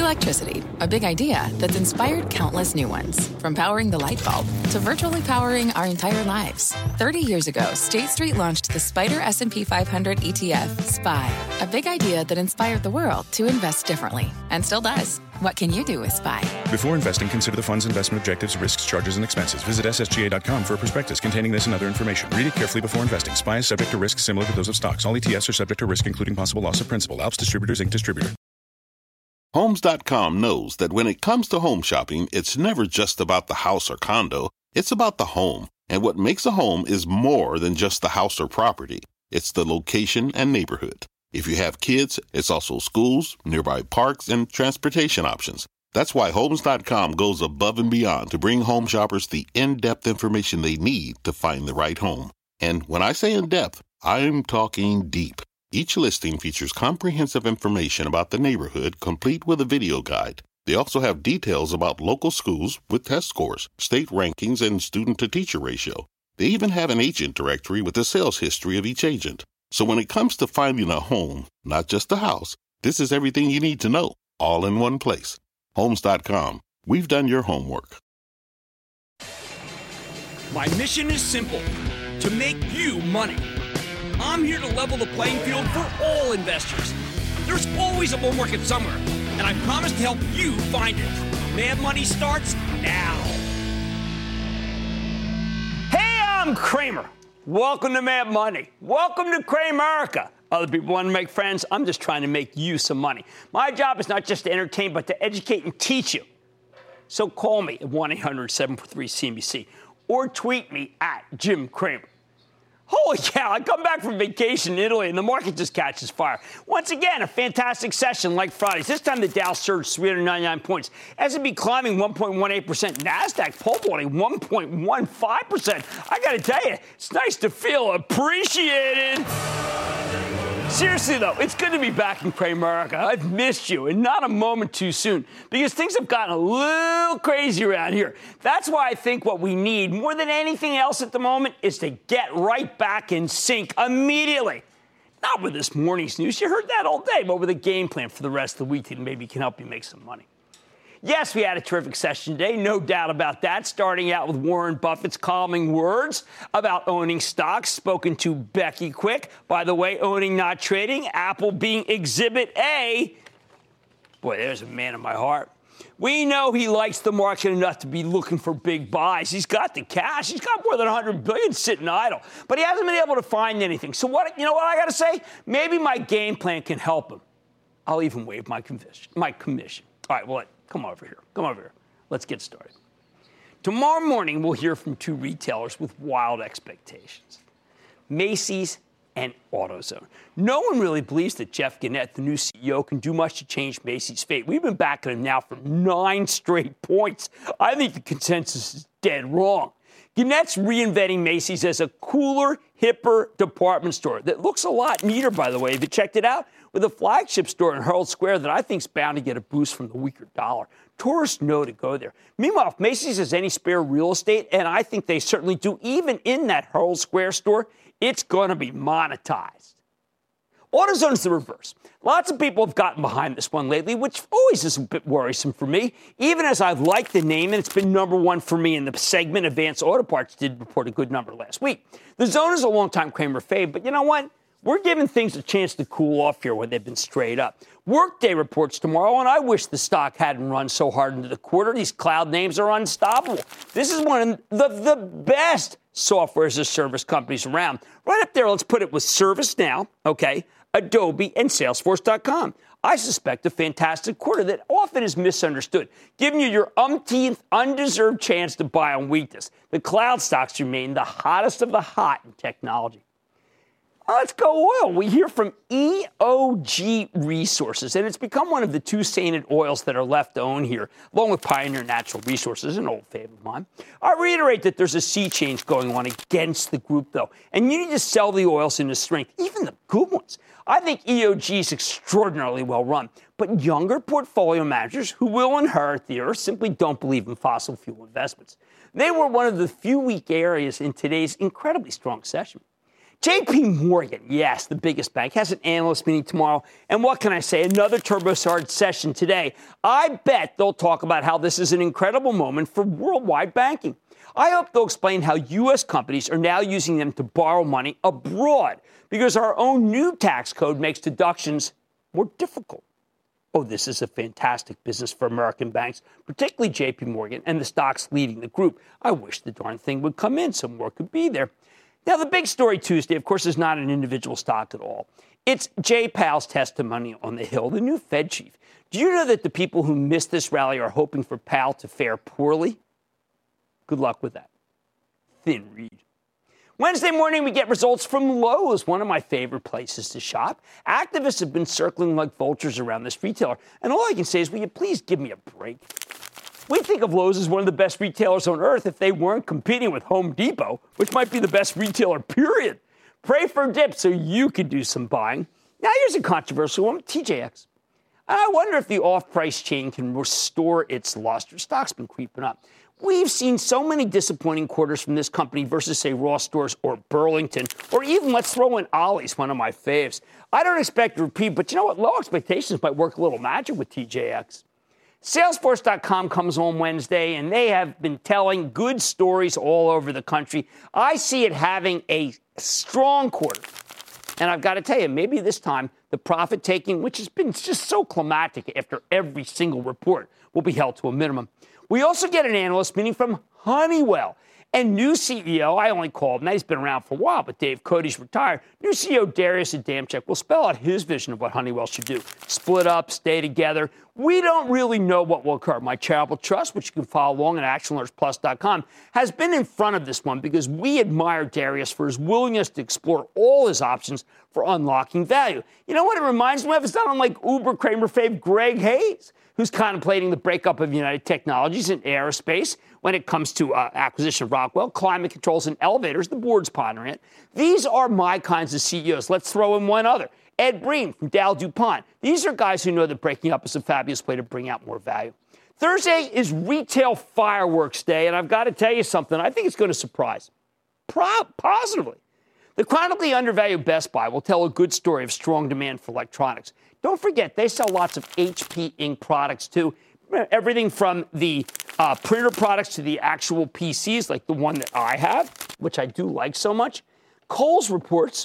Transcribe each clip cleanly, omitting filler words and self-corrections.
Electricity, a big idea that's inspired countless new ones. From powering the light bulb to virtually powering our entire lives. 30 years ago, State Street launched the SPDR S&P 500 ETF, SPY. A big idea that inspired the world to invest differently. And still does. What can you do with SPY? Before investing, consider the fund's investment objectives, risks, charges, and expenses. Visit ssga.com for a prospectus containing this and other information. Read it carefully before investing. SPY is subject to risks similar to those of stocks. All ETFs are subject to risk, including possible loss of principal. Alps Distributors, Inc. Distributor. Homes.com knows that when it comes to home shopping, it's never just about the house or condo. It's about the home. And what makes a home is more than just the house or property. It's the location and neighborhood. If you have kids, it's also schools, nearby parks, and transportation options. That's why Homes.com goes above and beyond to bring home shoppers the in-depth information they need to find the right home. And when I say in-depth, I'm talking deep. Each listing features comprehensive information about the neighborhood, complete with a video guide. They also have details about local schools with test scores, state rankings, and student-to-teacher ratio. They even have an agent directory with the sales history of each agent. So when it comes to finding a home, not just a house, this is everything you need to know, all in one place. Homes.com. We've done your homework. My mission is simple, to make you money. I'm here to level the playing field for all investors. There's always a bull market somewhere, and I promise to help you find it. Mad Money starts now. Hey, I'm Cramer. Welcome to Mad Money. Welcome to Cramerica. Other people want to make friends. I'm just trying to make you some money. My job is not just to entertain, but to educate and teach you. So call me at 1-800-743-CNBC or tweet me at Jim Cramer. Holy cow, I come back from vacation in Italy, and the market just catches fire. Once again, a fantastic session like Friday's. This time, the Dow surged 399 points. S&P climbing 1.18%. NASDAQ pole vaulting 1.15%. I got to tell you, it's nice to feel appreciated. Seriously, though, it's good to be back in Cramerica. I've missed you, and not a moment too soon, because things have gotten a little crazy around here. That's why I think what we need, more than anything else at the moment, is to get right back in sync immediately. Not with this morning's news. You heard that all day, but with a game plan for the rest of the week that maybe can help you make some money. Yes, we had a terrific session today, no doubt about that, starting out with Warren Buffett's calming words about owning stocks, spoken to Becky Quick. By the way, owning, not trading, Apple being Exhibit A. Boy, there's a man in my heart. We know he likes the market enough to be looking for big buys. He's got the cash. He's got more than $100 billion sitting idle, but he hasn't been able to find anything. So what I got to say? Maybe my game plan can help him. I'll even waive my commission. All right, well, come over here. Let's get started. Tomorrow morning, we'll hear from two retailers with wild expectations, Macy's and AutoZone. No one really believes that Jeff Gennette, the new CEO, can do much to change Macy's fate. We've been backing him now for 9 straight points. I think the consensus is dead wrong. Gennette's reinventing Macy's as a cooler, hipper department store that looks a lot neater, by the way. Have you checked it out? With a flagship store in Herald Square that I think is bound to get a boost from the weaker dollar. Tourists know to go there. Meanwhile, if Macy's has any spare real estate, and I think they certainly do, even in that Herald Square store, it's going to be monetized. AutoZone is the reverse. Lots of people have gotten behind this one lately, which always is a bit worrisome for me, even as I've liked the name, and it's been number one for me in the segment. Advance Auto Parts did report a good number last week. The Zone is a long-time Cramer fave, but you know what? We're giving things a chance to cool off here when they've been straight up. Workday reports tomorrow, and I wish the stock hadn't run so hard into the quarter. These cloud names are unstoppable. This is one of the best software as a service companies around. Right up there, let's put it with ServiceNow, okay, Adobe, and Salesforce.com. I suspect a fantastic quarter that often is misunderstood, giving you your umpteenth undeserved chance to buy on weakness. The cloud stocks remain the hottest of the hot in technology. Let's go oil. We hear from EOG Resources, and it's become one of the two sainted oils that are left to own here, along with Pioneer Natural Resources, an old favorite of mine. I reiterate that there's a sea change going on against the group, though, and you need to sell the oils into strength, even the good ones. I think EOG is extraordinarily well run, but younger portfolio managers who will inherit the earth simply don't believe in fossil fuel investments. They were one of the few weak areas in today's incredibly strong session. JP Morgan, yes, the biggest bank, has an analyst meeting tomorrow. And what can I say? Another turbocharged session today. I bet they'll talk about how this is an incredible moment for worldwide banking. I hope they'll explain how U.S. companies are now using them to borrow money abroad because our own new tax code makes deductions more difficult. Oh, this is a fantastic business for American banks, particularly JP Morgan and the stocks leading the group. I wish the darn thing would come in so more could be there. Now, the big story Tuesday, of course, is not an individual stock at all. It's Jay Powell's testimony on the Hill, the new Fed chief. Do you know that the people who missed this rally are hoping for Powell to fare poorly? Good luck with that. Thin read. Wednesday morning, we get results from Lowe's, one of my favorite places to shop. Activists have been circling like vultures around this retailer, and all I can say is, will you please give me a break? We think of Lowe's as one of the best retailers on earth if they weren't competing with Home Depot, which might be the best retailer, period. Pray for a dip so you can do some buying. Now, here's a controversial one, TJX. I wonder if the off-price chain can restore its luster. Stock's been creeping up. We've seen so many disappointing quarters from this company versus, say, Ross Stores or Burlington, or even let's throw in Ollie's, one of my faves. I don't expect a repeat, but you know what? Low expectations might work a little magic with TJX. Salesforce.com comes on Wednesday, and they have been telling good stories all over the country. I see it having a strong quarter. And I've got to tell you, maybe this time the profit taking, which has been just so climatic after every single report, will be held to a minimum. We also get an analyst meeting from Honeywell. And new CEO, I only call him that, he's been around for a while, but Dave Cody's retired. New CEO Darius Adamczyk will spell out his vision of what Honeywell should do. Split up, stay together. We don't really know what will occur. My charitable trust, which you can follow along at actionalertsplus.com, has been in front of this one because we admire Darius for his willingness to explore all his options for unlocking value. You know what it reminds me of? It's not unlike Uber Kramer fave Greg Hayes, who's contemplating the breakup of United Technologies in aerospace when it comes to acquisition of Rockwell, climate controls, and elevators. The board's pondering it. These are my kinds of CEOs. Let's throw in one other. Ed Breen from Dow DuPont. These are guys who know that breaking up is a fabulous way to bring out more value. Thursday is Retail Fireworks Day, and I've got to tell you something. I think it's going to surprise positively. The chronically undervalued Best Buy will tell a good story of strong demand for electronics. Don't forget, they sell lots of HP Inc. products, too. Everything from the printer products to the actual PCs, like the one that I have, which I do like so much. Kohl's reports,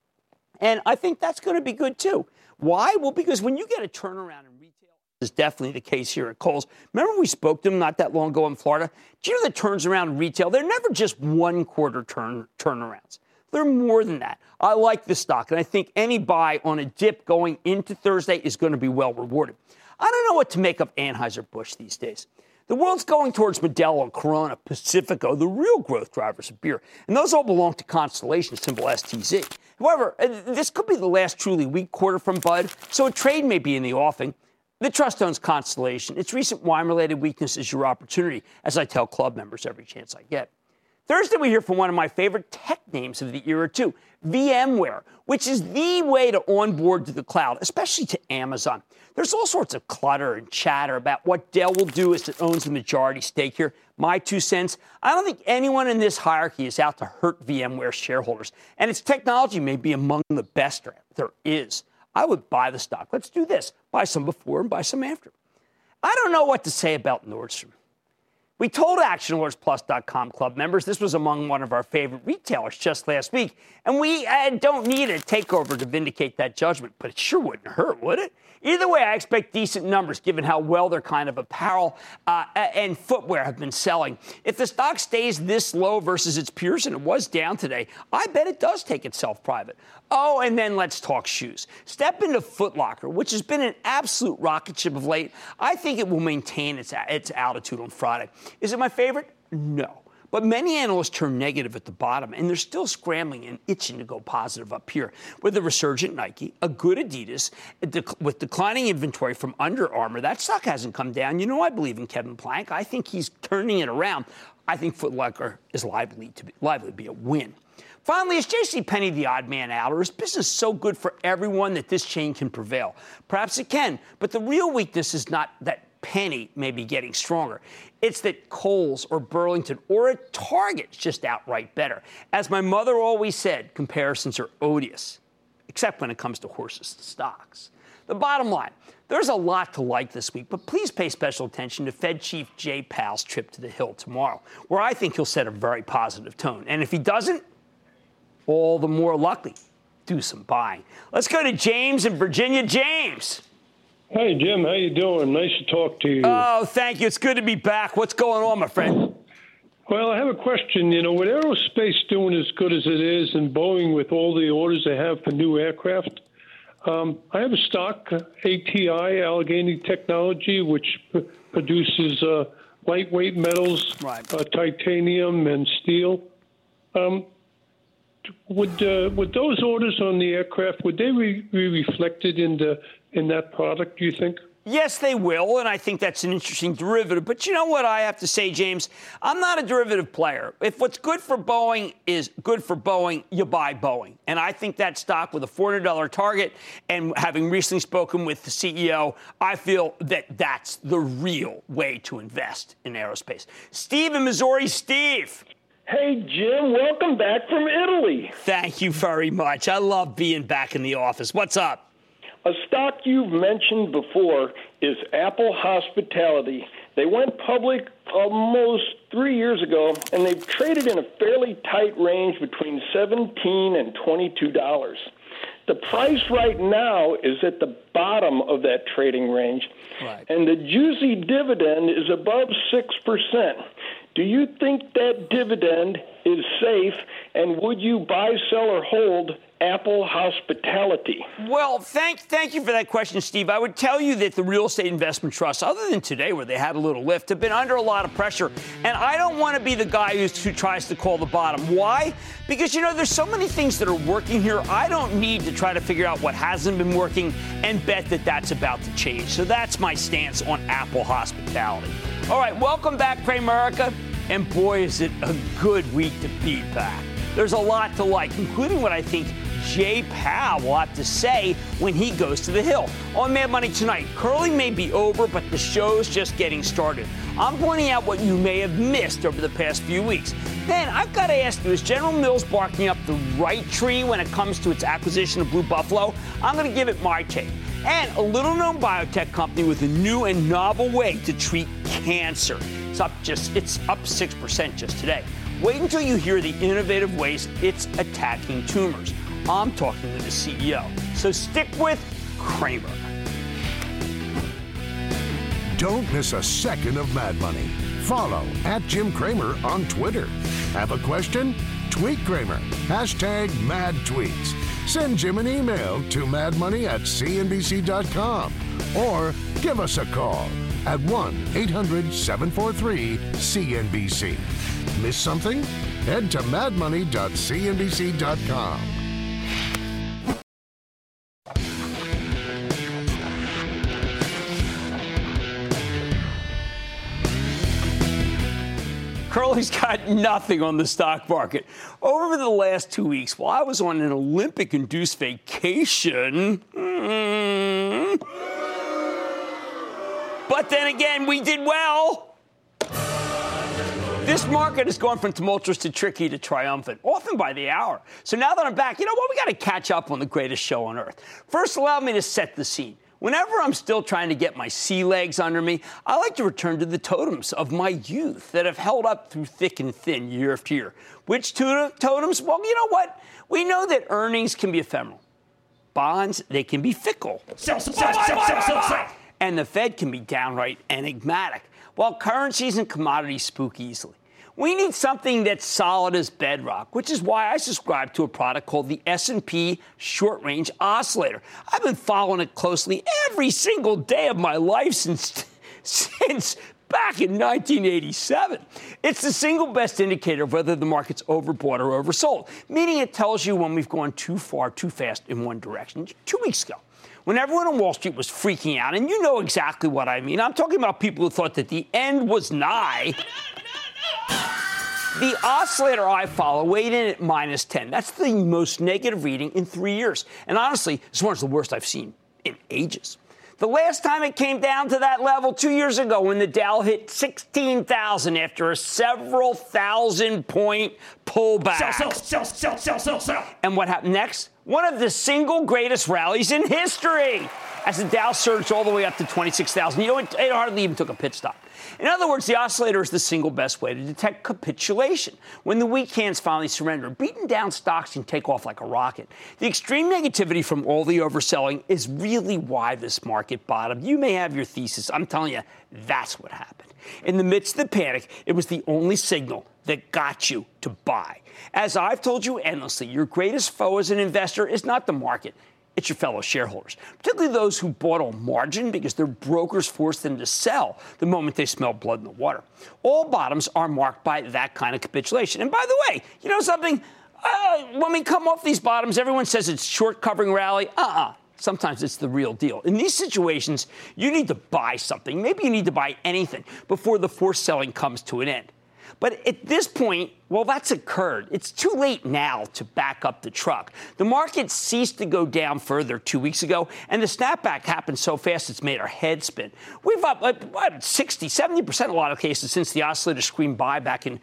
and I think that's going to be good, too. Why? Well, because when you get a turnaround in retail, this is definitely the case here at Kohl's. Remember we spoke to them not that long ago in Florida? Do you know that turns around in retail? They're never just one-quarter turnarounds. They're more than that. I like this stock, and I think any buy on a dip going into Thursday is going to be well rewarded. I don't know what to make of Anheuser-Busch these days. The world's going towards Modelo, Corona, Pacifico, the real growth drivers of beer. And those all belong to Constellation, symbol STZ. However, this could be the last truly weak quarter from Bud, so a trade may be in the offing. The trust owns Constellation. Its recent wine-related weakness is your opportunity, as I tell club members every chance I get. Thursday, we hear from one of my favorite tech names of the era, too, VMware, which is the way to onboard to the cloud, especially to Amazon. There's all sorts of clutter and chatter about what Dell will do as it owns the majority stake here. My 2 cents, I don't think anyone in this hierarchy is out to hurt VMware shareholders, and its technology may be among the best there is. I would buy the stock. Let's do this. Buy some before and buy some after. I don't know what to say about Nordstrom. We told ActionAlertsPlus.com club members this was among one of our favorite retailers just last week, and we don't need a takeover to vindicate that judgment, but it sure wouldn't hurt, would it? Either way, I expect decent numbers given how well their kind of apparel and footwear have been selling. If the stock stays this low versus its peers, and it was down today, I bet it does take itself private. Oh, and then let's talk shoes. Step into Foot Locker, which has been an absolute rocket ship of late. I think it will maintain its altitude on Friday. Is it my favorite? No. But many analysts turn negative at the bottom, and they're still scrambling and itching to go positive up here. With a resurgent Nike, a good Adidas, with declining inventory from Under Armour, that stock hasn't come down. You know, I believe in Kevin Plank. I think he's turning it around. I think Foot Locker is likely to be a win. Finally, is JCPenney the odd man out, or is business so good for everyone that this chain can prevail? Perhaps it can, but the real weakness is not that penny may be getting stronger. It's that Kohl's or Burlington or a Target's just outright better. As my mother always said, comparisons are odious, except when it comes to horses and stocks. The bottom line, there's a lot to like this week, but please pay special attention to Fed Chief Jay Powell's trip to the Hill tomorrow, where I think he'll set a very positive tone. And if he doesn't, all the more likely, do some buying. Let's go to James in Virginia. James. Hey, Jim. How you doing? Nice to talk to you. Oh, thank you. It's good to be back. What's going on, my friend? Well, I have a question. With aerospace doing as good as it is and Boeing with all the orders they have for new aircraft, I have a stock, ATI, Allegheny Technology, which produces lightweight metals, right. Titanium and steel. Would those orders on the aircraft, would they be reflected in that product, do you think? Yes, they will, and I think that's an interesting derivative. But you know what I have to say, James? I'm not a derivative player. If what's good for Boeing is good for Boeing, you buy Boeing. And I think that stock with a $400 target, and having recently spoken with the CEO, I feel that that's the real way to invest in aerospace. Steve in Missouri. Steve. Hey, Jim, welcome back from Italy. Thank you very much. I love being back in the office. What's up? A stock you've mentioned before is Apple Hospitality. They went public almost 3 years ago, and they've traded in a fairly tight range between $17 and $22. The price right now is at the bottom of that trading range, right. And the juicy dividend is above 6%. Do you think that dividend is safe, and would you buy, sell, or hold Apple Hospitality? Well, thank you for that question, Steve. I would tell you that the real estate investment trusts, other than today where they had a little lift, have been under a lot of pressure. And I don't want to be the guy who tries to call the bottom. Why? Because, there's so many things that are working here. I don't need to try to figure out what hasn't been working and bet that that's about to change. So that's my stance on Apple Hospitality. All right, welcome back, Cramerica. And boy, is it a good week to be back. There's a lot to like, including what I think Jay Powell will have to say when he goes to the Hill. On Mad Money tonight, curling may be over, but the show's just getting started. I'm pointing out what you may have missed over the past few weeks. Then I've got to ask you, is General Mills barking up the right tree when it comes to its acquisition of Blue Buffalo? I'm going to give it my take. And a little-known biotech company with a new and novel way to treat cancer. It's up 6% just today. Wait until you hear the innovative ways it's attacking tumors. I'm talking to the CEO. So stick with Cramer. Don't miss a second of Mad Money. Follow @Jim Cramer on Twitter. Have a question? Tweet Cramer. #MadTweets. Send Jim an email to madmoney@cnbc.com or give us a call at 1-800-743-CNBC. Miss something? Head to madmoney.cnbc.com. Curly's got nothing on the stock market. Over the last 2 weeks, while I was on an Olympic-induced vacation, but then again, we did well. This market has gone from tumultuous to tricky to triumphant, often by the hour. So now that I'm back, you know what? We got to catch up on the greatest show on earth. First, allow me to set the scene. Whenever I'm still trying to get my sea legs under me, I like to return to the totems of my youth that have held up through thick and thin year after year. Which totems? Well, you know what? We know that earnings can be ephemeral. Bonds, they can be fickle. Sell. And the Fed can be downright enigmatic, while currencies and commodities spook easily. We need something that's solid as bedrock, which is why I subscribe to a product called the S&P Short Range Oscillator. I've been following it closely every single day of my life since back in 1987. It's the single best indicator of whether the market's overbought or oversold, meaning it tells you when we've gone too far, too fast in one direction. 2 weeks ago, when everyone on Wall Street was freaking out, and you know exactly what I mean, I'm talking about people who thought that the end was nigh. The oscillator I follow weighed in at -10. That's the most negative reading in 3 years. And honestly, it's one of the worst I've seen in ages. The last time it came down to that level 2 years ago when the Dow hit 16,000 after a several thousand-point pullback. Sell. And what happened next? One of the single greatest rallies in history as the Dow surged all the way up to 26,000. You know, it hardly even took a pit stop. In other words, the oscillator is the single best way to detect capitulation. When the weak hands finally surrender, beaten down stocks can take off like a rocket. The extreme negativity from all the overselling is really why this market bottomed. You may have your thesis. I'm telling you, that's what happened. In the midst of the panic, it was the only signal that got you to buy. As I've told you endlessly, your greatest foe as an investor is not the market. It's your fellow shareholders, particularly those who bought on margin because their brokers forced them to sell the moment they smell blood in the water. All bottoms are marked by that kind of capitulation. And by the way, you know something? When we come off these bottoms, everyone says it's short covering rally. Sometimes it's the real deal. In these situations, you need to buy something. Maybe you need to buy anything before the forced selling comes to an end. But at this point, well, that's occurred. It's too late now to back up the truck. The market ceased to go down further 2 weeks ago, and the snapback happened so fast it's made our head spin. We've up 60, 70% in a lot of cases since the oscillator screamed buy back in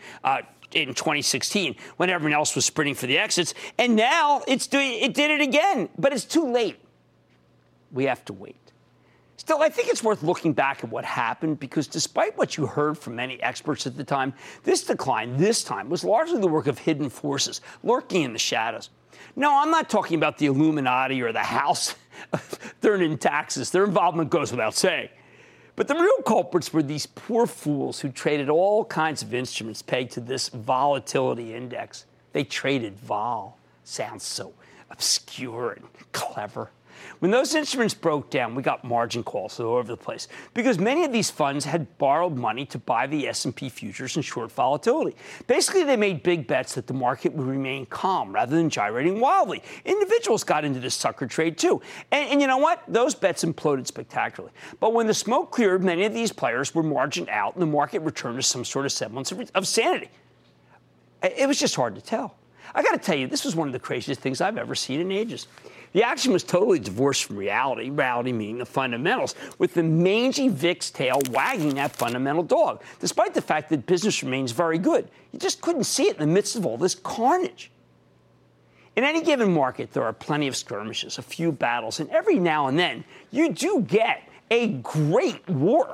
2016 when everyone else was sprinting for the exits. And now it did it again, but it's too late. We have to wait. Still, I think it's worth looking back at what happened because despite what you heard from many experts at the time, this decline this time was largely the work of hidden forces lurking in the shadows. No, I'm not talking about the Illuminati or the House. They're in taxes. Their involvement goes without saying. But the real culprits were these poor fools who traded all kinds of instruments pegged to this volatility index. They traded vol. Sounds so obscure and clever. When those instruments broke down, we got margin calls all over the place because many of these funds had borrowed money to buy the S&P futures and short volatility. Basically, they made big bets that the market would remain calm rather than gyrating wildly. Individuals got into this sucker trade, too. And you know what? Those bets imploded spectacularly. But when the smoke cleared, many of these players were margined out and the market returned to some sort of semblance of sanity. It was just hard to tell. I got to tell you, this was one of the craziest things I've ever seen in ages. The action was totally divorced from reality meaning the fundamentals, with the mangy VIX tail wagging that fundamental dog, despite the fact that business remains very good. You just couldn't see it in the midst of all this carnage. In any given market, there are plenty of skirmishes, a few battles, and every now and then, you do get a great war.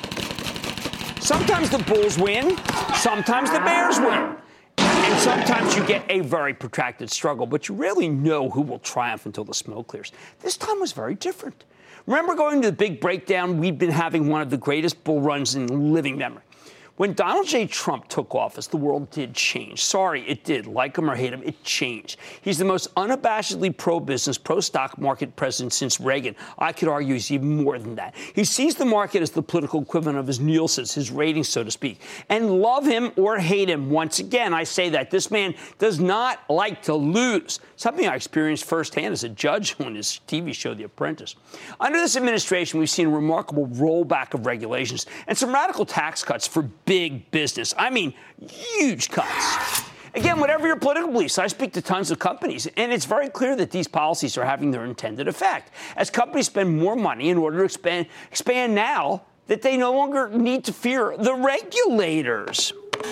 Sometimes the bulls win, sometimes the bears win. And sometimes you get a very protracted struggle, but you rarely know who will triumph until the smoke clears. This time was very different. Remember going to the big breakdown? We've been having one of the greatest bull runs in living memory. When Donald J. Trump took office, the world did change. Sorry, it did. Like him or hate him, it changed. He's the most unabashedly pro-business, pro-stock market president since Reagan. I could argue he's even more than that. He sees the market as the political equivalent of his Nielsen's, his ratings, so to speak. And love him or hate him, once again, I say that this man does not like to lose, something I experienced firsthand as a judge on his TV show, The Apprentice. Under this administration, we've seen a remarkable rollback of regulations and some radical tax cuts for big business. I mean, huge cuts. Again, whatever your political beliefs, I speak to tons of companies, and it's very clear that these policies are having their intended effect. As companies spend more money in order to expand now that they no longer need to fear the regulators.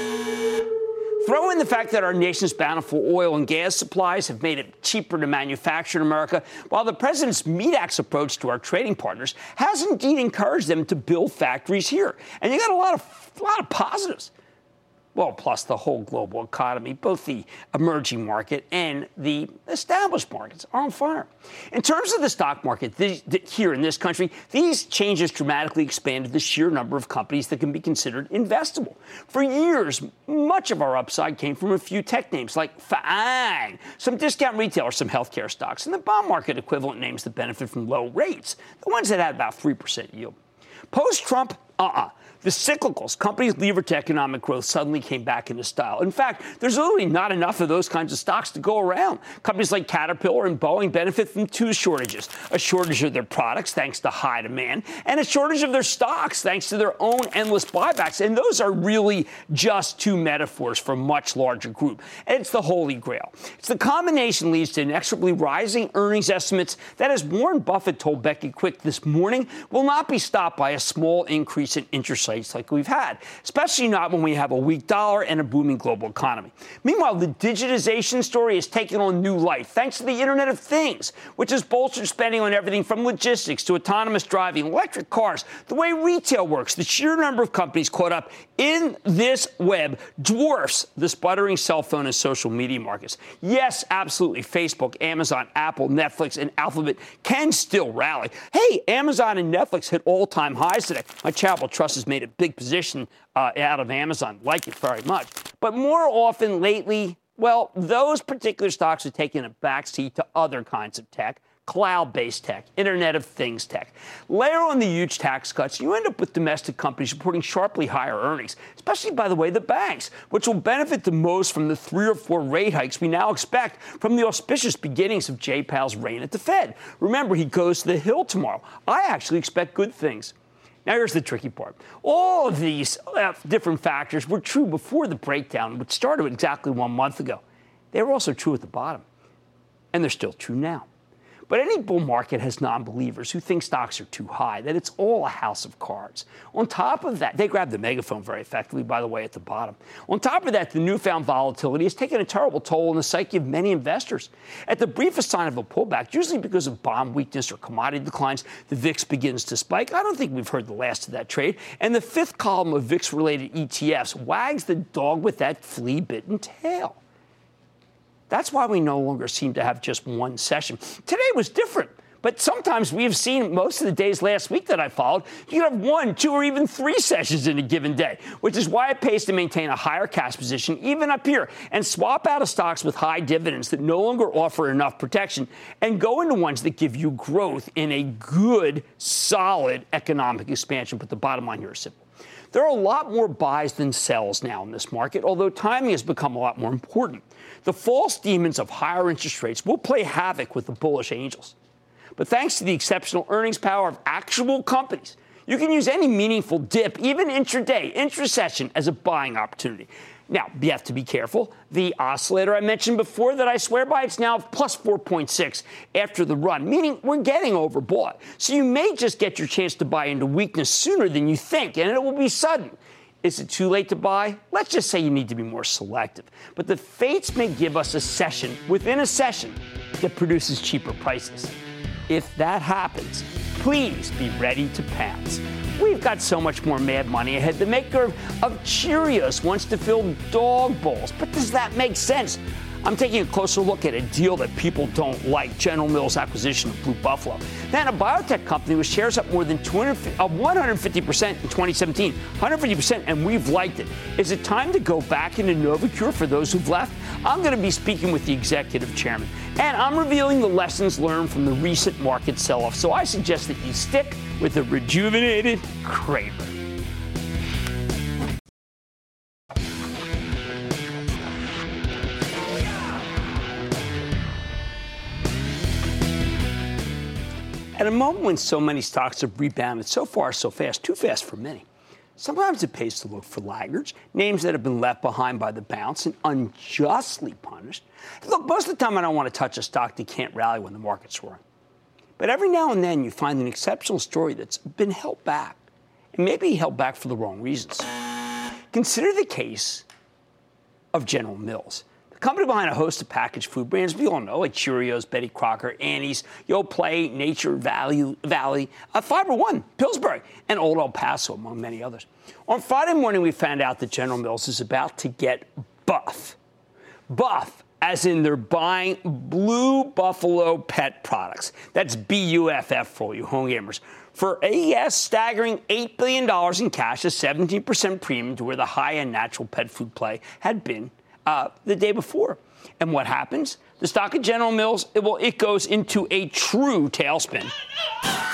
Throw in the fact that our nation's bountiful oil and gas supplies have made it cheaper to manufacture in America, while the president's Meat Act's approach to our trading partners has indeed encouraged them to build factories here. And you got a lot of positives. Well, plus the whole global economy, both the emerging market and the established markets are on fire. In terms of the stock market here in this country, these changes dramatically expanded the sheer number of companies that can be considered investable. For years, much of our upside came from a few tech names like FAANG, some discount retailers, some healthcare stocks, and the bond market equivalent names that benefit from low rates, the ones that had about 3% yield. Post-Trump, The cyclicals, companies lever to economic growth, suddenly came back into style. In fact, there's literally not enough of those kinds of stocks to go around. Companies like Caterpillar and Boeing benefit from two shortages: a shortage of their products, thanks to high demand, and a shortage of their stocks, thanks to their own endless buybacks. And those are really just two metaphors for a much larger group. And it's the holy grail. It's the combination leads to inexorably rising earnings estimates that, as Warren Buffett told Becky Quick this morning, will not be stopped by a small increase in interest rates like we've had, especially not when we have a weak dollar and a booming global economy. Meanwhile, the digitization story has taken on new life thanks to the Internet of Things, which has bolstered spending on everything from logistics to autonomous driving, electric cars, the way retail works. The sheer number of companies caught up in this web dwarfs the sputtering cell phone and social media markets. Yes, absolutely, Facebook, Amazon, Apple, Netflix, and Alphabet can still rally. Hey, Amazon and Netflix hit all-time highs today. My charitable trust has made a big position out of Amazon. Like it very much. But more often lately, well, those particular stocks are taking a backseat to other kinds of tech, cloud-based tech, Internet of Things tech. Layer on the huge tax cuts, you end up with domestic companies reporting sharply higher earnings, especially, by the way, the banks, which will benefit the most from the 3 or 4 rate hikes we now expect from the auspicious beginnings of Jay Powell's reign at the Fed. Remember, he goes to the Hill tomorrow. I actually expect good things. Now, here's the tricky part. All of these different factors were true before the breakdown, which started exactly 1 month ago. They were also true at the bottom, and they're still true now. But any bull market has non-believers who think stocks are too high, that it's all a house of cards. On top of that, they grabbed the megaphone very effectively, by the way, at the bottom. On top of that, the newfound volatility has taken a terrible toll on the psyche of many investors. At the briefest sign of a pullback, usually because of bond weakness or commodity declines, the VIX begins to spike. I don't think we've heard the last of that trade. And the fifth column of VIX-related ETFs wags the dog with that flea-bitten tail. That's why we no longer seem to have just one session. Today was different, but sometimes we have seen most of the days last week that I followed, you have 1, 2, or even 3 sessions in a given day, which is why it pays to maintain a higher cash position even up here and swap out of stocks with high dividends that no longer offer enough protection and go into ones that give you growth in a good, solid economic expansion. But the bottom line here is simple. There are a lot more buys than sells now in this market, although timing has become a lot more important. The false demons of higher interest rates will play havoc with the bullish angels. But thanks to the exceptional earnings power of actual companies, you can use any meaningful dip, even intraday, intra-session, as a buying opportunity. Now, you have to be careful. The oscillator I mentioned before that I swear by, it's now plus 4.6 after the run, meaning we're getting overbought. So you may just get your chance to buy into weakness sooner than you think, and it will be sudden. Is it too late to buy? Let's just say you need to be more selective. But the fates may give us a session within a session that produces cheaper prices. If that happens, please be ready to pounce. We've got so much more mad money ahead. The maker of Cheerios wants to fill dog bowls. But does that make sense? I'm taking a closer look at a deal that people don't like, General Mills' acquisition of Blue Buffalo. Then a biotech company with shares up more than 150% in 2017, 150%, and we've liked it. Is it time to go back into Novacure for those who've left? I'm going to be speaking with the executive chairman, and I'm revealing the lessons learned from the recent market sell-off. So I suggest that you stick with the rejuvenated Cramer. At a moment when so many stocks have rebounded so far so fast, too fast for many, sometimes it pays to look for laggards, names that have been left behind by the bounce and unjustly punished. Look, most of the time I don't want to touch a stock that can't rally when the market's roaring. But every now and then you find an exceptional story that's been held back, and maybe held back for the wrong reasons. Consider the case of General Mills. The company behind a host of packaged food brands we all know, like Cheerios, Betty Crocker, Annie's, Yoplait, Nature Valley, Fiber One, Pillsbury, and Old El Paso, among many others. On Friday morning, we found out that General Mills is about to get buff. Buff, as in they're buying Blue Buffalo pet products. That's BUFF for you home gamers. For a staggering $8 billion in cash, a 17% premium to where the high-end natural pet food play had been the day before. And what happens? The stock of General Mills, it goes into a true tailspin.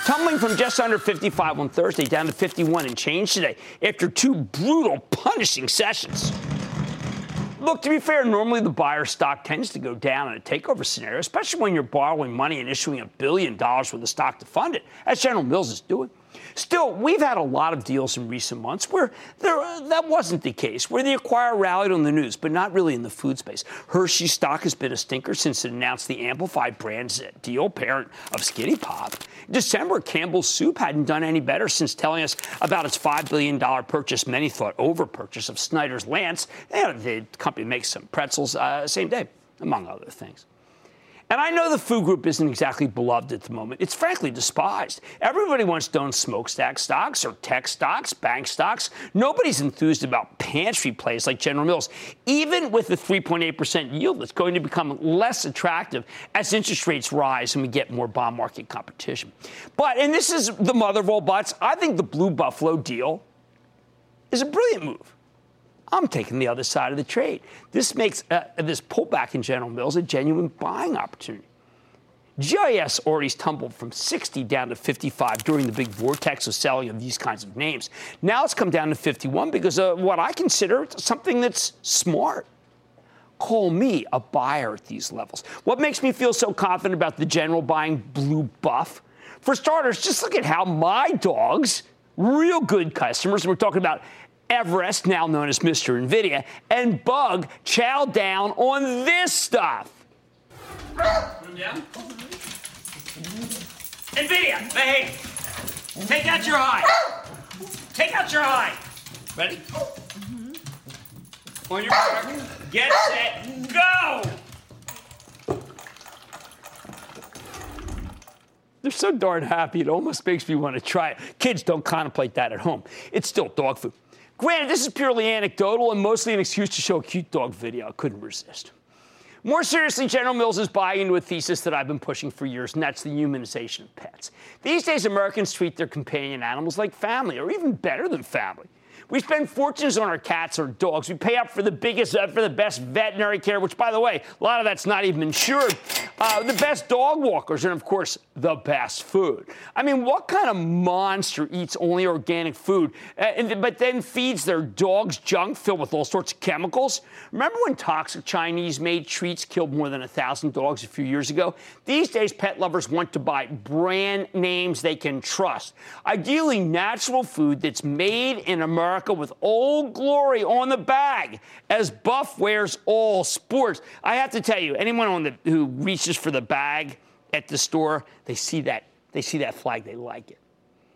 tumbling from just under 55 on Thursday down to 51 and change today after 2 brutal, punishing sessions. Look, to be fair, normally the buyer stock tends to go down in a takeover scenario, especially when you're borrowing money and issuing $1 billion worth of stock to fund it, as General Mills is doing. Still, we've had a lot of deals in recent months where that wasn't the case, where the acquirer rallied on the news, but not really in the food space. Hershey's stock has been a stinker since it announced the Amplified Brands deal, parent of Skinny Pop. In December, Campbell's Soup hadn't done any better since telling us about its $5 billion purchase, many thought over-purchase, of Snyder's Lance. The company makes some pretzels same day, among other things. And I know the food group isn't exactly beloved at the moment. It's frankly despised. Everybody wants to own smokestack stocks or tech stocks, bank stocks. Nobody's enthused about pantry plays like General Mills, even with the 3.8% yield that's going to become less attractive as interest rates rise and we get more bond market competition. But, and this is the mother of all buts, I think the Blue Buffalo deal is a brilliant move. I'm taking the other side of the trade. This makes this pullback in General Mills a genuine buying opportunity. GIS already tumbled from 60 down to 55 during the big vortex of selling of these kinds of names. Now it's come down to 51 because of what I consider something that's smart. Call me a buyer at these levels. What makes me feel so confident about the General buying Blue Buff? For starters, just look at how my dogs, real good customers, we're talking about Everest, now known as Mr. NVIDIA, and Bug chow down on this stuff. NVIDIA, behave. Take out your eye. Take out your eye. Ready? On your mark. Get set. Go! They're so darn happy, it almost makes me want to try it. Kids, don't contemplate that at home. It's still dog food. Granted, this is purely anecdotal and mostly an excuse to show a cute dog video. I couldn't resist. More seriously, General Mills is buying into a thesis that I've been pushing for years, and that's the humanization of pets. These days, Americans treat their companion animals like family, or even better than family. We spend fortunes on our cats or dogs. We pay up for the best veterinary care, which, by the way, a lot of that's not even insured. The best dog walkers, and, of course, the best food. I mean, what kind of monster eats only organic food, but then feeds their dogs junk filled with all sorts of chemicals? Remember when toxic Chinese-made treats killed more than 1,000 dogs a few years ago? These days, pet lovers want to buy brand names they can trust. Ideally, natural food that's made in America with Old Glory on the bag, as Buff wears all sports. I have to tell you, anyone who reaches for the bag at the store, they see that flag, they like it.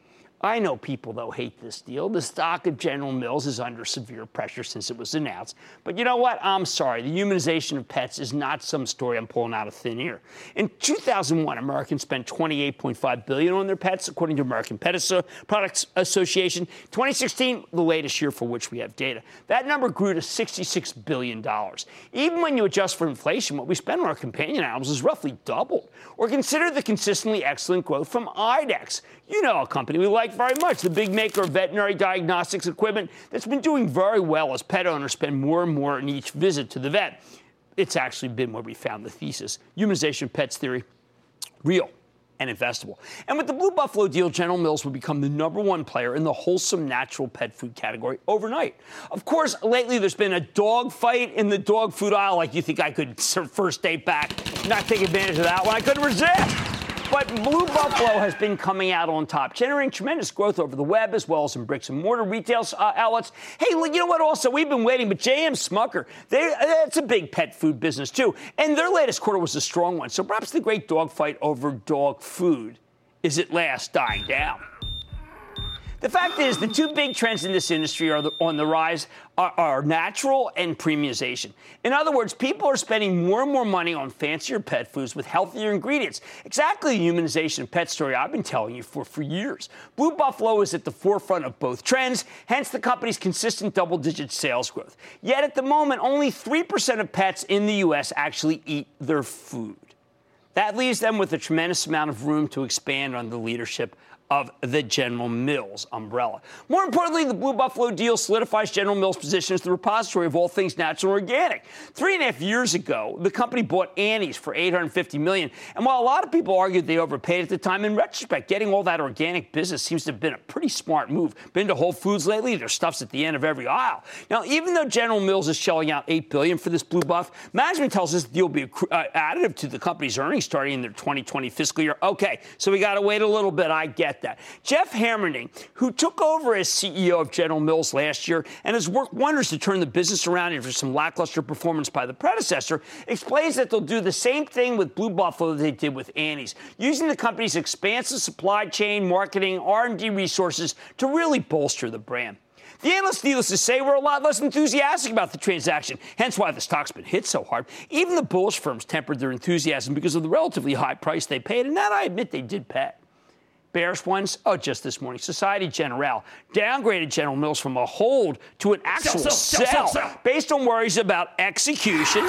I know people, though, hate this deal. The stock of General Mills is under severe pressure since it was announced. But you know what? I'm sorry. The humanization of pets is not some story I'm pulling out of thin air. In 2001, Americans spent $28.5 billion on their pets, according to American Pet Products Association. 2016, the latest year for which we have data. That number grew to $66 billion. Even when you adjust for inflation, what we spend on our companion animals is roughly doubled. Or consider the consistently excellent growth from IDEXX. You know, a company we like very much, the big maker of veterinary diagnostics equipment that's been doing very well as pet owners spend more and more in each visit to the vet. It's actually been where we found the thesis. Humanization of pets theory, real and investable. And with the Blue Buffalo deal, General Mills will become the #1 player in the wholesome natural pet food category overnight. Of course, lately there's been a dog fight in the dog food aisle. Like, you think I could first date back, not take advantage of that one? I couldn't resist. But Blue Buffalo has been coming out on top, generating tremendous growth over the web as well as in bricks and mortar retail outlets. Hey, you know what? Also, we've been waiting, but J.M. Smucker, it's a big pet food business, too. And their latest quarter was a strong one. So perhaps the great dog fight over dog food is at last dying down. The fact is, the two big trends in this industry on the rise are natural and premiumization. In other words, people are spending more and more money on fancier pet foods with healthier ingredients. Exactly the humanization of pet story I've been telling you for years. Blue Buffalo is at the forefront of both trends, hence the company's consistent double-digit sales growth. Yet at the moment, only 3% of pets in the U.S. actually eat their food. That leaves them with a tremendous amount of room to expand on the leadership of the General Mills umbrella. More importantly, the Blue Buffalo deal solidifies General Mills' position as the repository of all things natural and organic. 3.5 years ago, the company bought Annie's for $850 million. And while a lot of people argued they overpaid at the time, in retrospect, getting all that organic business seems to have been a pretty smart move. Been to Whole Foods lately? Their stuff's at the end of every aisle. Now, even though General Mills is shelling out $8 billion for this Blue Buff, management tells us the deal will be additive to the company's earnings starting in their 2020 fiscal year. Okay, so we got to wait a little bit. I get that. Jeff Hammerding, who took over as CEO of General Mills last year and has worked wonders to turn the business around after some lackluster performance by the predecessor, explains that they'll do the same thing with Blue Buffalo that they did with Annie's, using the company's expansive supply chain, marketing, R&D resources to really bolster the brand. The analysts, needless to say, were a lot less enthusiastic about the transaction, hence why the stock's been hit so hard. Even the bullish firms tempered their enthusiasm because of the relatively high price they paid, and that I admit they did pay. Bearish ones? Oh, just this morning. Societe Generale downgraded General Mills from a hold to an actual sell based on worries about execution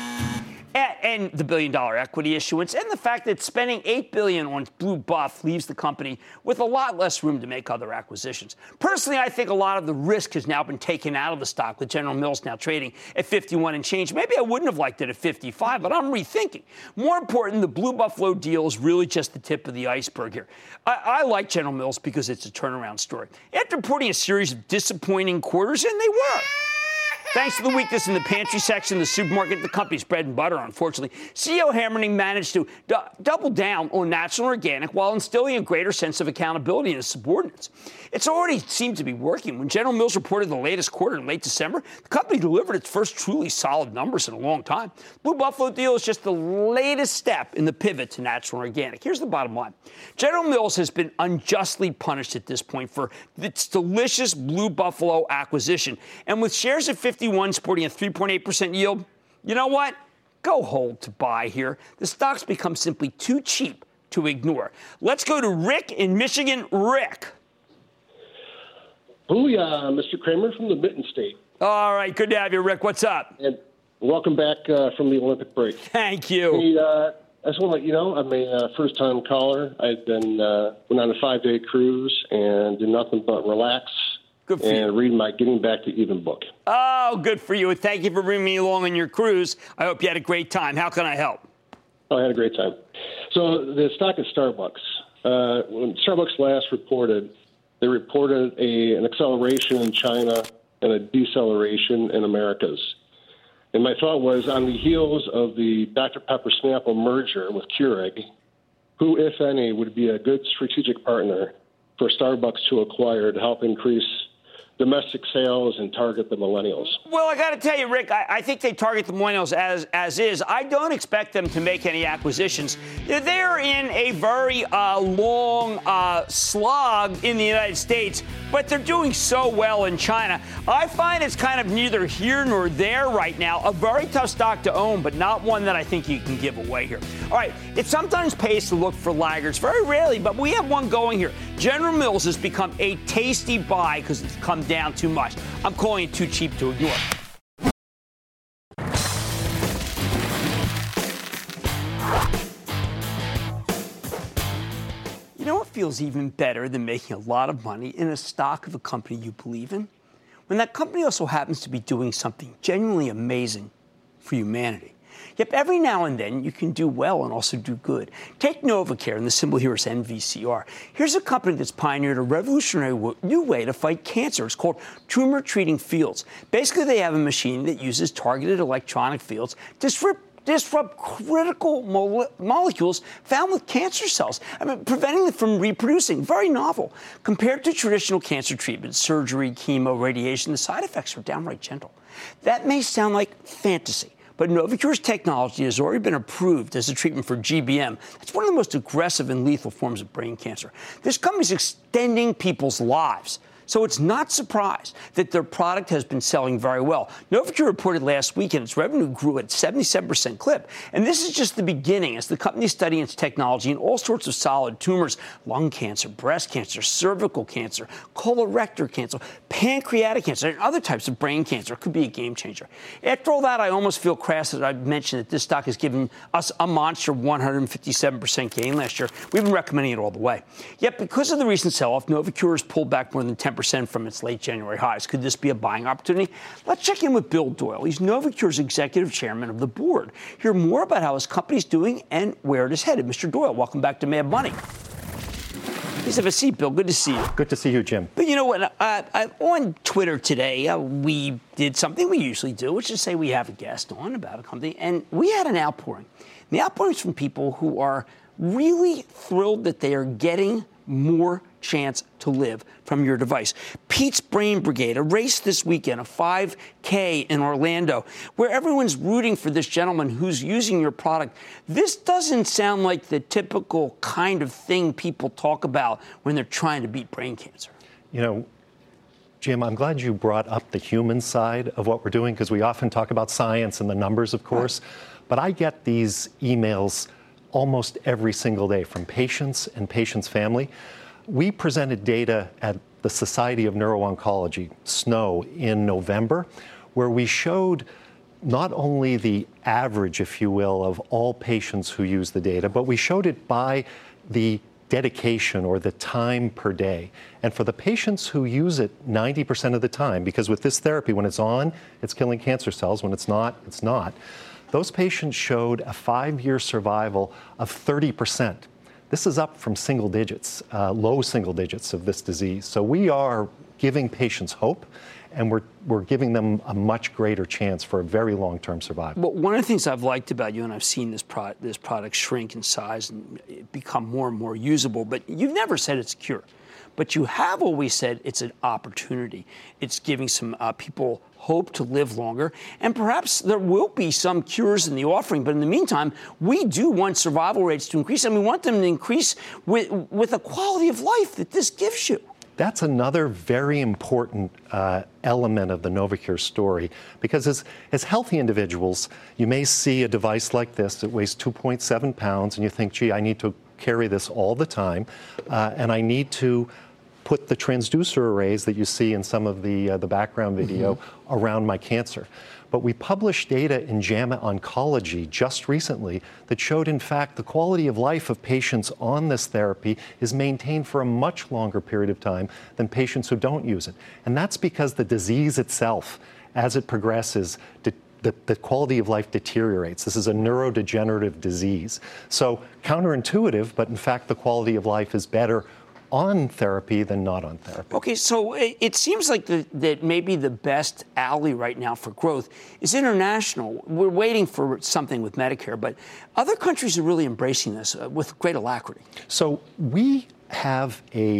and the billion-dollar equity issuance, and the fact that spending $8 billion on Blue Buff leaves the company with a lot less room to make other acquisitions. Personally, I think a lot of the risk has now been taken out of the stock, with General Mills now trading at 51 and change. Maybe I wouldn't have liked it at 55, but I'm rethinking. More important, the Blue Buffalo deal is really just the tip of the iceberg here. I like General Mills because it's a turnaround story. After reporting a series of disappointing quarters, and they were, thanks to the weakness in the pantry section of the supermarket, the company's bread and butter, unfortunately, CEO Hammerding managed to double down on natural and organic while instilling a greater sense of accountability in his subordinates. It's already seemed to be working. When General Mills reported the latest quarter in late December, the company delivered its first truly solid numbers in a long time. Blue Buffalo deal is just the latest step in the pivot to natural and organic. Here's the bottom line. General Mills has been unjustly punished at this point for its delicious Blue Buffalo acquisition. And with shares at 51 sporting a 3.8% yield, you know what? Go hold to buy here. The stock's become simply too cheap to ignore. Let's go to Rick in Michigan. Rick. Booyah, Mr. Cramer from the Mitten State. All right, good to have you, Rick. What's up? And welcome back from the Olympic break. Thank you. Hey, I just want to let you know I'm a first-time caller. I've been went on a 5-day cruise and did nothing but relax and read my Getting Back to Even book. Oh, good for you. Thank you for bringing me along on your cruise. I hope you had a great time. How can I help? Oh, I had a great time. So the stock at Starbucks, when Starbucks last reported, they reported an acceleration in China and a deceleration in Americas. And my thought was, on the heels of the Dr. Pepper Snapple merger with Keurig, who, if any, would be a good strategic partner for Starbucks to acquire to help increase domestic sales and target the millennials? Well, I got to tell you, Rick, I think they target the millennials as is. I don't expect them to make any acquisitions. They're in a very long slog in the United States, but they're doing so well in China. I find it's kind of neither here nor there right now. A very tough stock to own, but not one that I think you can give away here. All right, it sometimes pays to look for laggards, very rarely, but we have one going here. General Mills has become a tasty buy because it's come down too much. I'm calling it too cheap to ignore. You know what feels even better than making a lot of money in a stock of a company you believe in? When that company also happens to be doing something genuinely amazing for humanity. Yep, every now and then you can do well and also do good. Take NovaCare, and the symbol here is NVCR. Here's a company that's pioneered a revolutionary new way to fight cancer. It's called Tumor Treating Fields. Basically, they have a machine that uses targeted electronic fields to disrupt critical molecules found with cancer cells, preventing them from reproducing. Very novel. Compared to traditional cancer treatment, surgery, chemo, radiation, the side effects are downright gentle. That may sound like fantasy, but NovaCure's technology has already been approved as a treatment for GBM. That's one of the most aggressive and lethal forms of brain cancer. This company's extending people's lives. So it's not surprised that their product has been selling very well. NovaCure reported last week and its revenue grew at 77% clip. And this is just the beginning as the company is studying its technology in all sorts of solid tumors: lung cancer, breast cancer, cervical cancer, colorectal cancer, pancreatic cancer, and other types of brain cancer. It could be a game changer. After all that, I almost feel crass that I mentioned that this stock has given us a monster 157% gain last year. We've been recommending it all the way. Yet, because of the recent sell-off, Novocure has pulled back more than 10% from its late January highs. Could this be a buying opportunity? Let's check in with Bill Doyle. He's Novocure's executive chairman of the board. Hear more about how his company's doing and where it is headed. Mr. Doyle, welcome back to Mad Money. Please have a seat, Bill. Good to see you. Good to see you, Jim. But you know what? On Twitter today, we did something we usually do, which is say we have a guest on about a company, and we had an outpouring. And the outpouring is from people who are really thrilled that they are getting more chance to live from your device. Pete's Brain Brigade, a race this weekend, a 5K in Orlando, where everyone's rooting for this gentleman who's using your product. This doesn't sound like the typical kind of thing people talk about when they're trying to beat brain cancer. You know, Jim, I'm glad you brought up the human side of what we're doing, because we often talk about science and the numbers, of course, but I get these emails almost every single day from patients and patients' family. We presented data at the Society of Neuro-Oncology, SNO, in November, where we showed not only the average, if you will, of all patients who use the data, but we showed it by the dedication or the time per day. And for the patients who use it 90% of the time, because with this therapy, when it's on, it's killing cancer cells. When it's not, it's not. Those patients showed a 5-year survival of 30%. This is up from single digits, low single digits of this disease. So we are giving patients hope, and we're giving them a much greater chance for a very long-term survival. But one of the things I've liked about you, and I've seen this product shrink in size and become more and more usable, but you've never said it's a cure. But you have always said it's an opportunity. It's giving some people hope to live longer. And perhaps there will be some cures in the offering. But in the meantime, we do want survival rates to increase, and we want them to increase with a quality of life that this gives you. That's another very important element of the Novocure story, because as healthy individuals, you may see a device like this that weighs 2.7 pounds, and you think, gee, I need to carry this all the time, and I need to put the transducer arrays that you see in some of the background video around my cancer. But we published data in JAMA Oncology just recently that showed, in fact, the quality of life of patients on this therapy is maintained for a much longer period of time than patients who don't use it. And that's because the disease itself, as it progresses, the quality of life deteriorates. This is a neurodegenerative disease. So counterintuitive, but in fact the quality of life is better on therapy than not on therapy. Okay, so it seems like that maybe the best alley right now for growth is international. We're waiting for something with Medicare, but other countries are really embracing this with great alacrity. So we have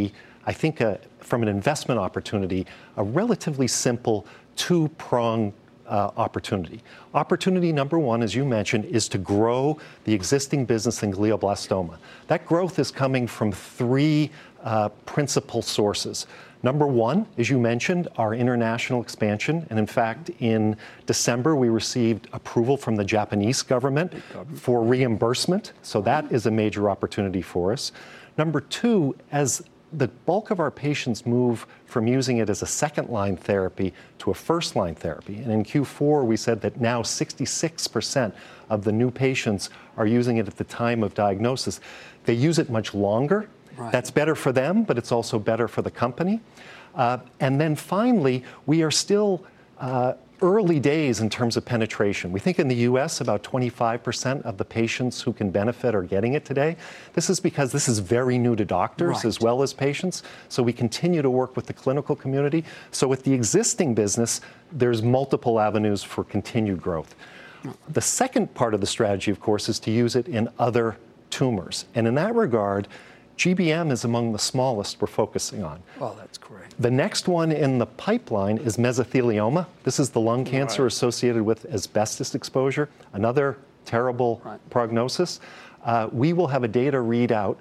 I think from an investment opportunity, a relatively simple two-pronged opportunity. Opportunity number one, as you mentioned, is to grow the existing business in glioblastoma. That growth is coming from three principal sources. Number one, as you mentioned, our international expansion. And in fact, in December, we received approval from the Japanese government for reimbursement. So that is a major opportunity for us. Number two, as the bulk of our patients move from using it as a second-line therapy to a first-line therapy. And in Q4, we said that now 66% of the new patients are using it at the time of diagnosis. They use it much longer. Right. That's better for them, but it's also better for the company. And then finally, we are still early days in terms of penetration. We think in the U.S. about 25% of the patients who can benefit are getting it today. This is because this is very new to doctors as well as patients. So we continue to work with the clinical community. So with the existing business, there's multiple avenues for continued growth. The second part of the strategy, of course, is to use it in other tumors. And in that regard, GBM is among the smallest we're focusing on. Oh, that's correct. The next one in the pipeline is mesothelioma. This is the lung cancer associated with asbestos exposure, another terrible prognosis. We will have a data readout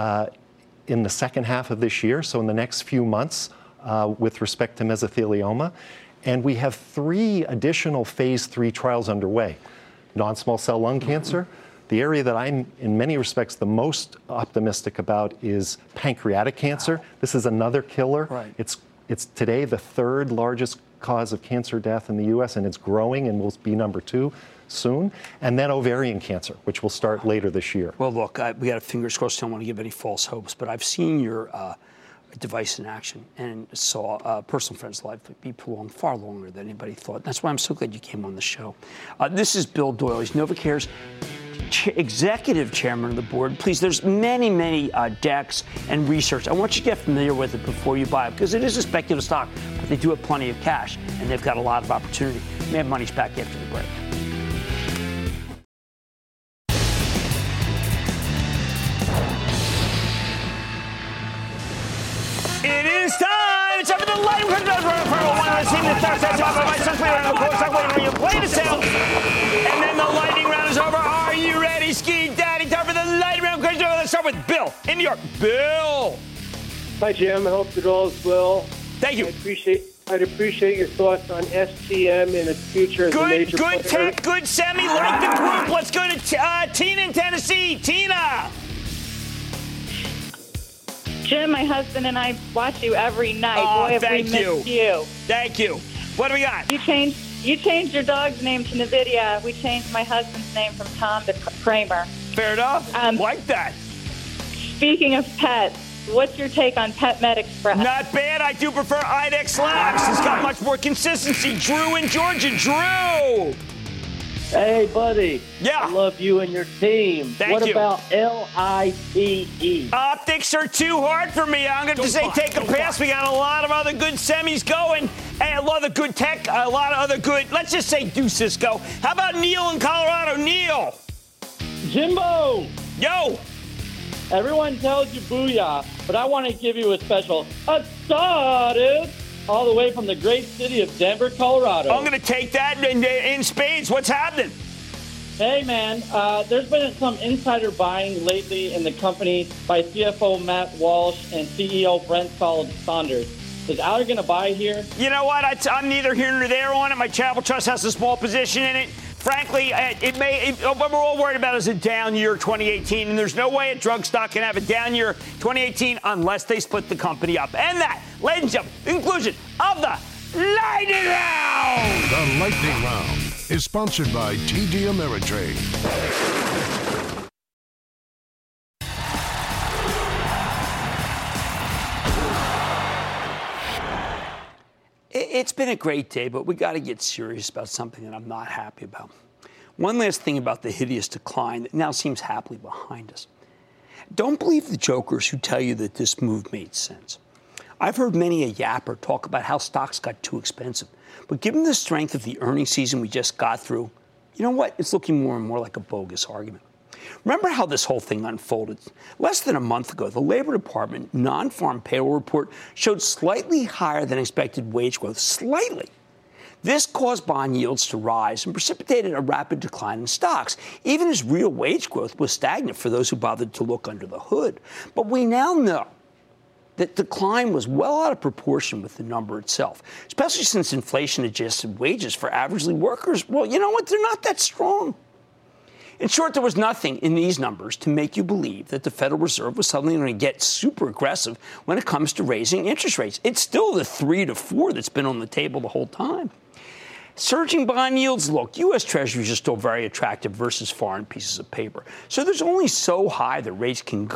in the second half of this year, so in the next few months, with respect to mesothelioma. And we have 3 additional phase 3 trials underway. Non-small cell lung cancer. The area that I'm, in many respects, the most optimistic about is pancreatic cancer. This is another killer. It's It's today the third largest cause of cancer death in the U.S., and it's growing and will be number 2 soon. And then ovarian cancer, which will start later this year. Well, look, we got fingers crossed. I don't want to give any false hopes, but I've seen your device in action and saw a personal friend's life be prolonged far longer than anybody thought. That's why I'm so glad you came on the show. This is Bill Doyle. He's NovaCare's executive chairman of the board. Please, there's many decks and research. I want you to get familiar with it before you buy it, because it is a speculative stock, but they do have plenty of cash, and they've got a lot of opportunity. Mad Money's back after the break. It is time. It's time for the lightning round. You play the sound, and then the lightning round is over. Are you ready, Ski Daddy? Time for the lightning round. Let's start with Bill in New York. Bill. Hi, Jim. I hope it all is well. Thank you. I'd appreciate your thoughts on STM and its future as a major player. Good tech, good semi, like the group. Let's go to Tina in Tennessee. Tina. Jim, my husband and I watch you every night. Oh, boy, have we missed you. Thank you. What do we got? You changed your dog's name to NVIDIA. We changed my husband's name from Tom to Kramer. Fair enough. Like that. Speaking of pets, what's your take on PetMed Express? Not bad. I do prefer IDEX Labs. It's got much more consistency. Drew in Georgia. Drew. Hey, buddy. Yeah. I love you and your team. Thank you. What about LITE? Optics are too hard for me. I'm going to say take a pass. We got a lot of other good semis going. And a lot of good tech, a lot of other good, let's just say do Cisco. How about Neil in Colorado? Neil. Jimbo. Yo. Everyone tells you booyah, but I want to give you a special dude, all the way from the great city of Denver, Colorado. I'm going to take that in spades. What's happening? Hey, man, there's been some insider buying lately in the company by CFO Matt Walsh and CEO Brent Saunders. Is Outer going to buy here? You know what? I'm neither here nor there on it. My Charitable Trust has a small position in it. Frankly, what we're all worried about is a down year 2018, and there's no way a drug stock can have a down year 2018 unless they split the company up. And that, ladies and gentlemen, the conclusion of the Lightning Round. The Lightning Round is sponsored by TD Ameritrade. It's been a great day, but we got to get serious about something that I'm not happy about. One last thing about the hideous decline that now seems happily behind us. Don't believe the jokers who tell you that this move made sense. I've heard many a yapper talk about how stocks got too expensive. But given the strength of the earnings season we just got through, you know what? It's looking more and more like a bogus argument. Remember how this whole thing unfolded? Less than a month ago, the Labor Department non-farm payroll report showed slightly higher than expected wage growth. Slightly. This caused bond yields to rise and precipitated a rapid decline in stocks, even as real wage growth was stagnant for those who bothered to look under the hood. But we now know that decline was well out of proportion with the number itself, especially since inflation-adjusted wages for averagely workers, well, you know what? They're not that strong. In short, there was nothing in these numbers to make you believe that the Federal Reserve was suddenly going to get super aggressive when it comes to raising interest rates. It's still the 3 to 4 that's been on the table the whole time. Surging bond yields, look, U.S. Treasuries are still very attractive versus foreign pieces of paper. So there's only so high the rates can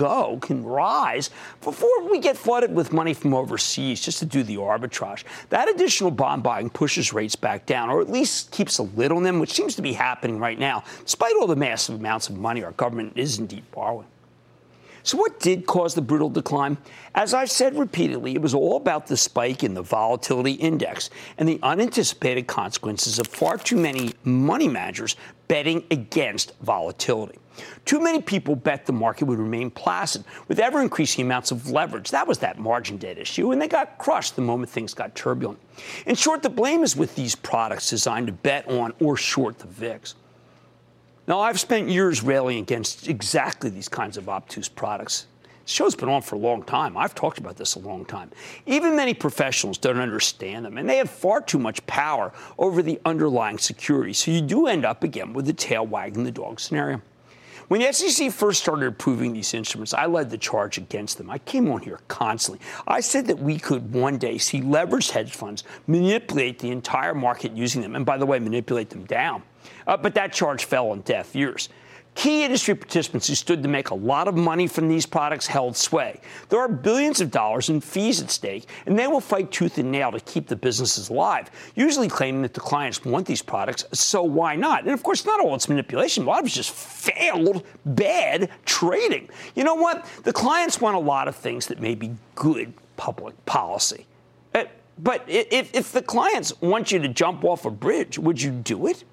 rise before we get flooded with money from overseas just to do the arbitrage. That additional bond buying pushes rates back down, or at least keeps a lid on them, which seems to be happening right now, despite all the massive amounts of money our government is indeed borrowing. So what did cause the brutal decline? As I've said repeatedly, it was all about the spike in the volatility index and the unanticipated consequences of far too many money managers betting against volatility. Too many people bet the market would remain placid with ever-increasing amounts of leverage. That was that margin debt issue, and they got crushed the moment things got turbulent. In short, the blame is with these products designed to bet on or short the VIX. Now, I've spent years railing against exactly these kinds of obtuse products. The show's been on for a long time. I've talked about this a long time. Even many professionals don't understand them, and they have far too much power over the underlying security. So you do end up again with the tail wagging the dog scenario. When the SEC first started approving these instruments, I led the charge against them. I came on here constantly. I said that we could one day see leveraged hedge funds manipulate the entire market using them, and by the way, manipulate them down. But that charge fell on deaf ears. Key industry participants who stood to make a lot of money from these products held sway. There are billions of dollars in fees at stake, and they will fight tooth and nail to keep the businesses alive, usually claiming that the clients want these products, so why not? And, of course, not all it's manipulation. A lot of it's just failed, bad trading. You know what? The clients want a lot of things that may be good public policy. But if the clients want you to jump off a bridge, would you do it?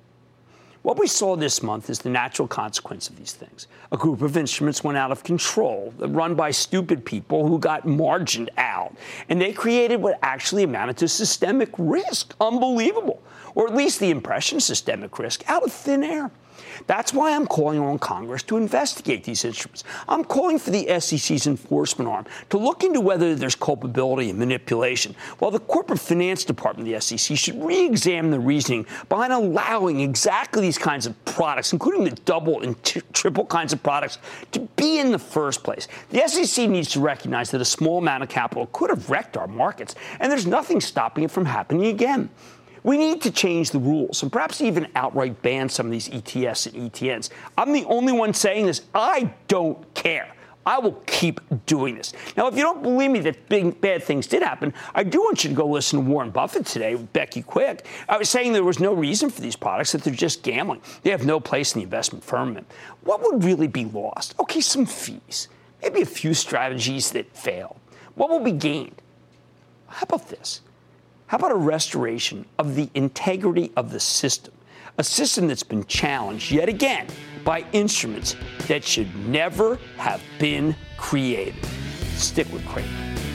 What we saw this month is the natural consequence of these things. A group of instruments went out of control, run by stupid people who got margined out. And they created what actually amounted to systemic risk. Unbelievable. Or at least the impression systemic risk out of thin air. That's why I'm calling on Congress to investigate these instruments. I'm calling for the SEC's enforcement arm to look into whether there's culpability and manipulation, while the corporate finance department of the SEC should re-examine the reasoning behind allowing exactly these kinds of products, including the double and triple kinds of products, to be in the first place. The SEC needs to recognize that a small amount of capital could have wrecked our markets, and there's nothing stopping it from happening again. We need to change the rules and perhaps even outright ban some of these ETFs and ETNs. I'm the only one saying this. I don't care. I will keep doing this. Now, if you don't believe me that bad things did happen, I do want you to go listen to Warren Buffett today with Becky Quick. I was saying there was no reason for these products, that they're just gambling. They have no place in the investment firmament. What would really be lost? Okay, some fees. Maybe a few strategies that fail. What will be gained? How about this? How about a restoration of the integrity of the system? A system that's been challenged yet again by instruments that should never have been created. Stick with Cramer.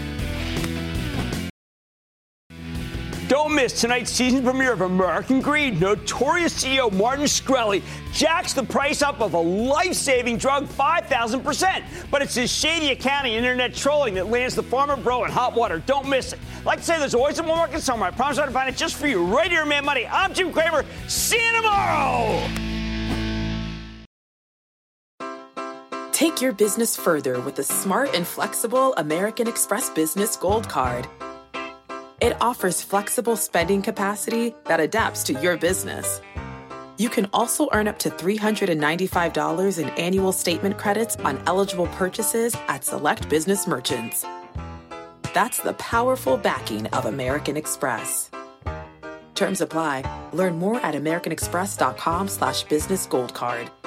Don't miss tonight's season premiere of American Greed. Notorious CEO Martin Shkreli jacks the price up of a life-saving drug 5,000%. But it's his shady accounting internet trolling that lands the farmer bro in hot water. Don't miss it. Like I say, there's always a bull market somewhere. I promise I'll find it just for you right here in Mad Money. I'm Jim Cramer. See you tomorrow. Take your business further with the smart and flexible American Express Business Gold Card. It offers flexible spending capacity that adapts to your business. You can also earn up to $395 in annual statement credits on eligible purchases at select business merchants. That's the powerful backing of American Express. Terms apply. Learn more at americanexpress.com/business gold card.